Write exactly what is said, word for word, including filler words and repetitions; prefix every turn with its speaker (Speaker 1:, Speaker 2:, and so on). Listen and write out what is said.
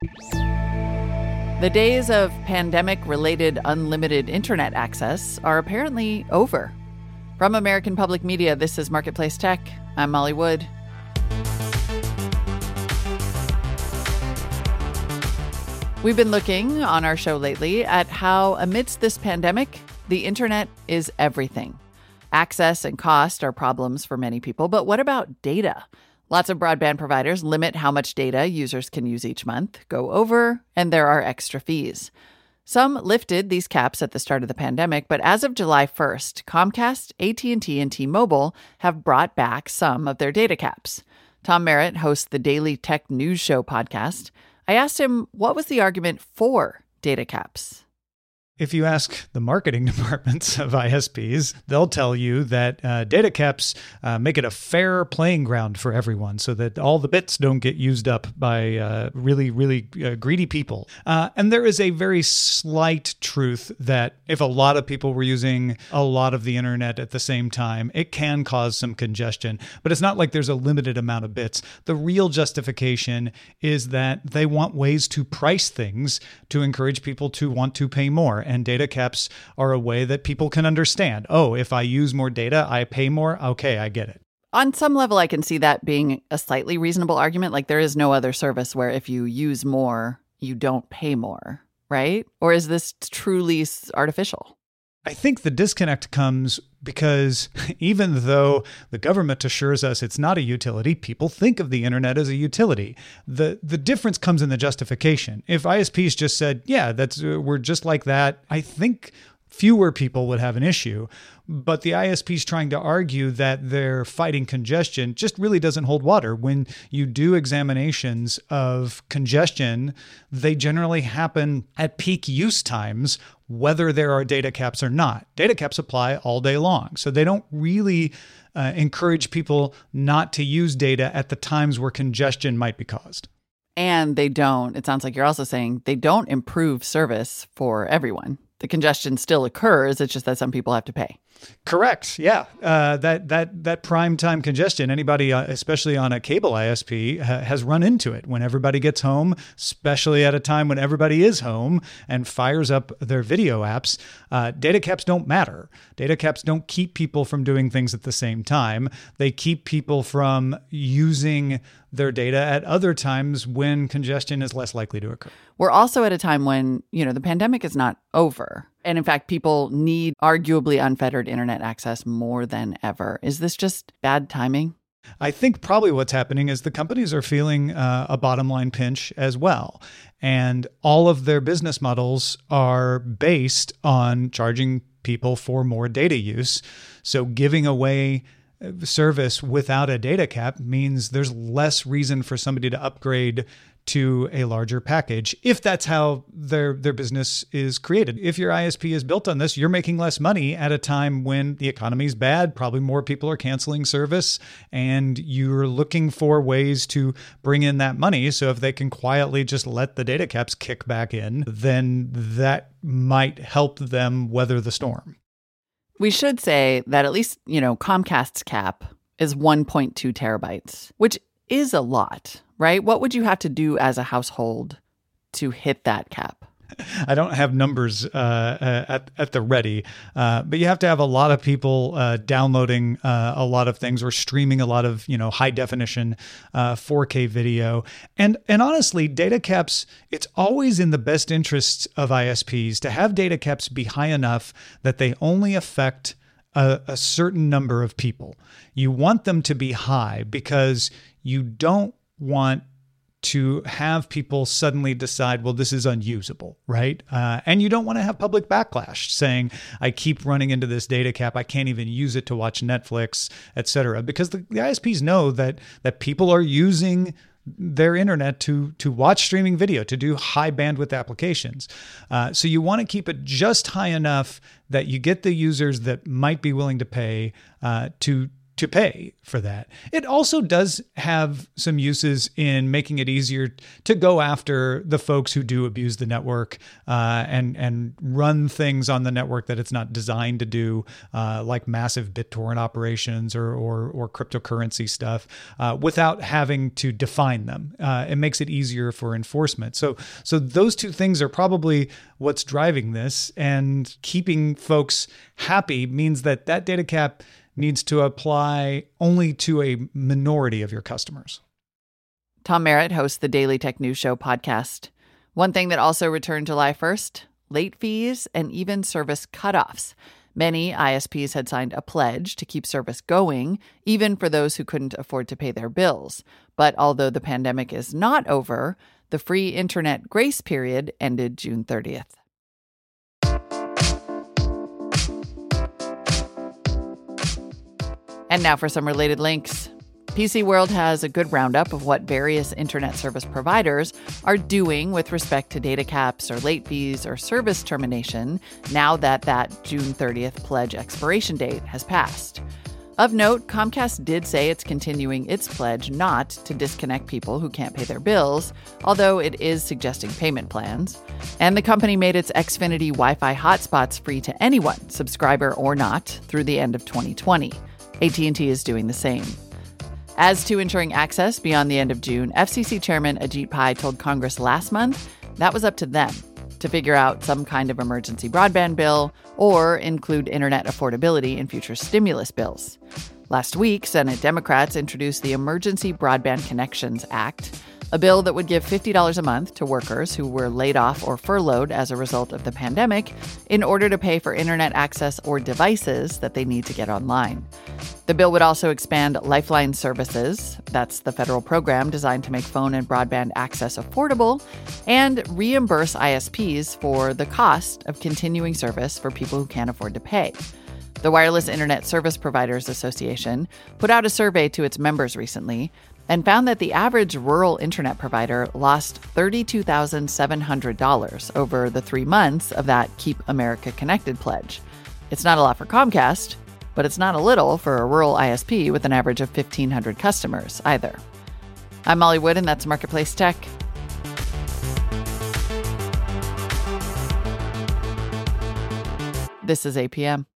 Speaker 1: The days of pandemic-related unlimited internet access are apparently over. From American Public Media, this is Marketplace Tech. I'm Molly Wood. We've been looking on our show lately at how, amidst this pandemic, the internet is everything. Access and cost are problems for many people, but what about data? Lots of broadband providers limit how much data users can use each month, go over, and there are extra fees. Some lifted these caps at the start of the pandemic, but as of July first, Comcast, A T and T, and T-Mobile have brought back some of their data caps. Tom Merritt hosts the Daily Tech News Show podcast. I asked him what was the argument for data caps.
Speaker 2: If you ask the marketing departments of I S Ps, they'll tell you that uh, data caps uh, make it a fair playing ground for everyone so that all the bits don't get used up by uh, really, really uh, greedy people. Uh, and there is a very slight truth that if a lot of people were using a lot of the internet at the same time, it can cause some congestion. But it's not like there's a limited amount of bits. The real justification is that they want ways to price things to encourage people to want to pay more. And data caps are a way that people can understand. Oh, if I use more data, I pay more. Okay, I get it.
Speaker 1: On some level, I can see that being a slightly reasonable argument. Like there is no other service where if you use more, you don't pay more, right? Or is this truly artificial?
Speaker 2: I think the disconnect comes because even though the government assures us it's not a utility, people think of the internet as a utility. The the difference comes in the justification. If I S Ps just said, yeah, that's uh, we're just like that, I think fewer people would have an issue. But the I S Ps trying to argue that they're fighting congestion just really doesn't hold water. When you do examinations of congestion, they generally happen at peak use times, whether there are data caps or not. Data caps apply all day long. So they don't really uh, encourage people not to use data at the times where congestion might be caused.
Speaker 1: And they don't, it sounds like you're also saying they don't improve service for everyone. The congestion still occurs. It's just that some people have to pay.
Speaker 2: Correct. Yeah. Uh, that that that prime time congestion, anybody, uh, especially on a cable I S P, ha- has run into it when everybody gets home, especially at a time when everybody is home and fires up their video apps. Uh, data caps don't matter. Data caps don't keep people from doing things at the same time. They keep people from using their data at other times when congestion is less likely to occur.
Speaker 1: We're also at a time when, you know, the pandemic is not over. And in fact, people need arguably unfettered internet access more than ever. Is this just bad timing?
Speaker 2: I think probably what's happening is the companies are feeling uh, a bottom line pinch as well. And all of their business models are based on charging people for more data use. So giving away service without a data cap means there's less reason for somebody to upgrade to a larger package if that's how their their business is created. If your I S P is built on this, you're making less money at a time when the economy is bad, probably more people are canceling service, and you're looking for ways to bring in that money. So if they can quietly just let the data caps kick back in, then that might help them weather the storm.
Speaker 1: We should say that at least, you know, Comcast's cap is one point two terabytes, which is a lot, right? What would you have to do as a household to hit that cap?
Speaker 2: I don't have numbers uh, at at the ready, uh, but you have to have a lot of people uh, downloading uh, a lot of things or streaming a lot of, you know, high definition uh, four K video. And and honestly, data caps, it's always in the best interests of I S Ps to have data caps be high enough that they only affect a, a certain number of people. You want them to be high because you don't want to have people suddenly decide, well, this is unusable, right? Uh, and you don't want to have public backlash saying, I keep running into this data cap. I can't even use it to watch Netflix, et cetera. Because the, the I S Ps know that that people are using their internet to to watch streaming video, to do high bandwidth applications. Uh, so you want to keep it just high enough that you get the users that might be willing to pay uh, to to pay for that. It also does have some uses in making it easier to go after the folks who do abuse the network uh, and and run things on the network that it's not designed to do, uh, like massive BitTorrent operations or or, or cryptocurrency stuff, uh, without having to define them. Uh, it makes it easier for enforcement. So so those two things are probably what's driving this, and keeping folks happy means that that data cap needs to apply only to a minority of your customers.
Speaker 1: Tom Merritt hosts the Daily Tech News Show podcast. One thing that also returned July first, late fees and even service cutoffs. Many I S Ps had signed a pledge to keep service going, even for those who couldn't afford to pay their bills. But although the pandemic is not over, the free internet grace period ended June thirtieth. And now for some related links. P C World has a good roundup of what various internet service providers are doing with respect to data caps or late fees or service termination now that that June thirtieth pledge expiration date has passed. Of note, Comcast did say it's continuing its pledge not to disconnect people who can't pay their bills, although it is suggesting payment plans. And the company made its Xfinity Wi-Fi hotspots free to anyone, subscriber or not, through the end of twenty twenty. A T and T is doing the same. As to ensuring access beyond the end of June, F C C Chairman Ajit Pai told Congress last month that was up to them to figure out some kind of emergency broadband bill or include internet affordability in future stimulus bills. Last week, Senate Democrats introduced the Emergency Broadband Connections Act, a bill that would give fifty dollars a month to workers who were laid off or furloughed as a result of the pandemic in order to pay for internet access or devices that they need to get online. The bill would also expand Lifeline services, that's the federal program designed to make phone and broadband access affordable, and reimburse I S Ps for the cost of continuing service for people who can't afford to pay. The Wireless Internet Service Providers Association put out a survey to its members recently and found that the average rural internet provider lost thirty-two thousand seven hundred dollars over the three months of that Keep America Connected pledge. It's not a lot for Comcast, but it's not a little for a rural I S P with an average of fifteen hundred customers either. I'm Molly Wood, and that's Marketplace Tech. This is A P M.